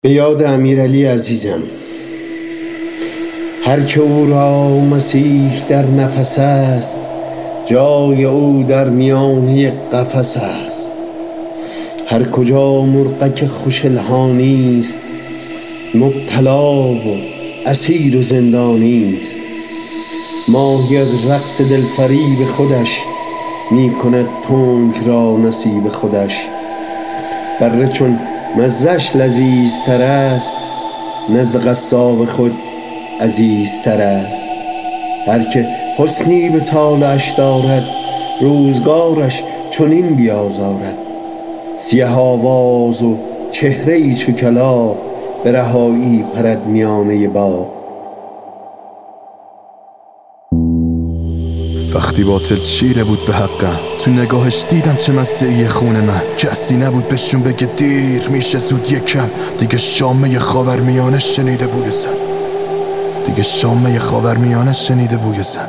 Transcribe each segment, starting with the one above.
به یاد امیرعلی عزیزم. هر که او را مسیح در نفس است، جای او در میانه قفس است. هر کجا مرغک خوش الحانی است، مبتلا و اسیر و زندانی است. ماهی از رقص دلفریب خودش، می کند تنک را نصیب خودش. بره چون مزه‌اش لذیذتر است، نزد قصاب خود عزیزتر است. هر که حسنی به طالعش دارد، روزگارش چنین بیازارد. سیه آواز و چهره‌ای چو کلاغ، به رهایی پرد میانه باغ. وقتی باطل چیره بود به حقم، تو نگاهش دیدم چه مزه‌ای خون من. کسی نبود بهشون بگه دیر میشه زود یکم. دیگه شامه خاورمیانه شنیده بوی زن، دیگه شامه خاورمیانه شنیده بوی زن.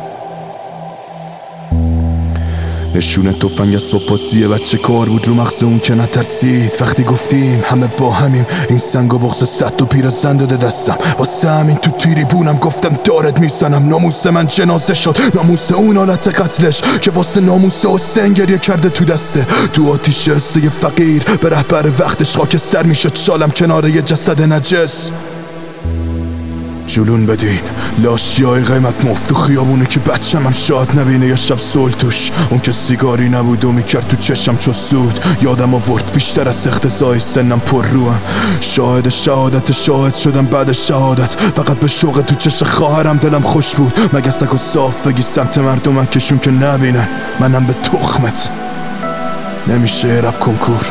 نشونه تفنگ اسباب بازی بچه کار بود رو مغز اون که نترسید. وقتی گفتیم همه با همیم، این سنگ و بغض صد و پیر زن داده دستم. واسه همین تو تیری بونم گفتم دارت میزنم. ناموس من جنازه شد، ناموس اون حالت قتلش که واسه ناموس حسین گریه کرده تو دسته. تو آتیش حسه فقیر به رهبر وقتش خاک سر میشد شالم کنار یه جسد نجس. جلون بدین لاشیای قیمت مفت تو خیابونه که بچم هم شاد نبینه یه شب صلح توش. اون که سیگاری نبود و میکرد تو چشم چو سود. یادم آورد بیشتر از اختزای سنم پر روم. شاهد شهادت شاهد شدم بعد شهادت. فقط به شوق تو چش خواهرم دلم خوش بود. مگه سکو صاف بگی سمت مردمم کشون که نبینن منم به تخمت. نمیشه رپ کنکور.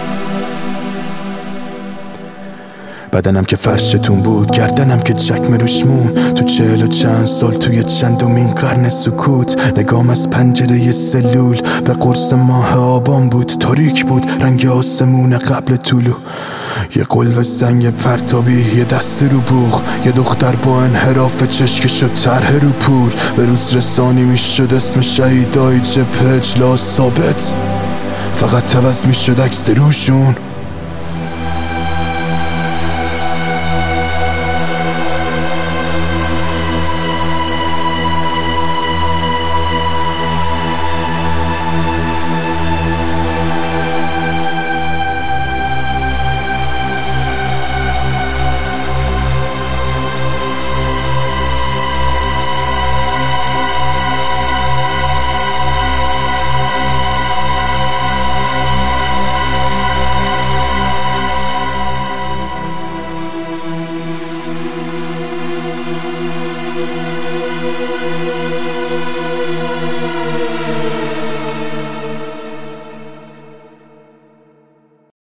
بدنم که فرشتون بود، گردنم که چکمه روش مون. تو 40 و چند سال توی چندمین قرن سکوت. نگام از پنجره سلول به قرص ماه آبان بود. تاریک بود رنگ آسمون قبل طلوع. یه قلب سنگ پرتابی، یه دست رو بوغ. یه دختر با انحراف چشکش و طرح رو پول. به روز رسانی میشد اسم شهیدای جبهه اجلاس ثابت. فقط عوض میشد عکس روشون.